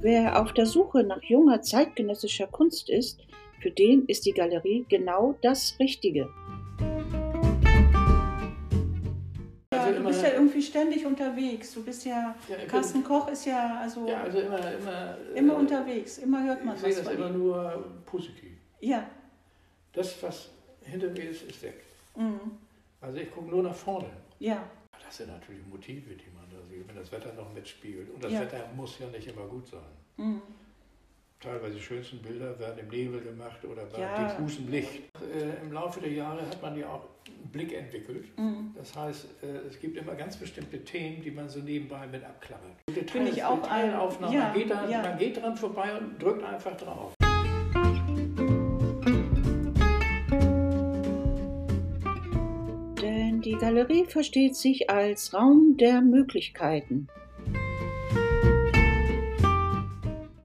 Wer auf der Suche nach junger zeitgenössischer Kunst ist, für den ist die Galerie genau das Richtige. Ja, du bist ja irgendwie ständig unterwegs. Du bist ja, Carsten Koch ist ja also immer unterwegs. Immer hört man was von ihm. Ich sehe das immer nur positiv. Ja. Das, was hinter mir ist, ist weg. Mhm. Also ich gucke nur nach vorne. Ja. Das sind natürlich Motive, die man da sieht, wenn das Wetter noch mitspiegelt. Und das Wetter muss ja nicht immer gut sein. Mhm. Teilweise die schönsten Bilder werden im Nebel gemacht oder bei diffusem Licht. Im Laufe der Jahre hat man ja auch einen Blick entwickelt. Mhm. Das heißt, es gibt immer ganz bestimmte Themen, die man so nebenbei mit abklappert. Finde ich auch eine Aufnahme. Man geht dran vorbei und drückt einfach drauf. Denn die Galerie versteht sich als Raum der Möglichkeiten.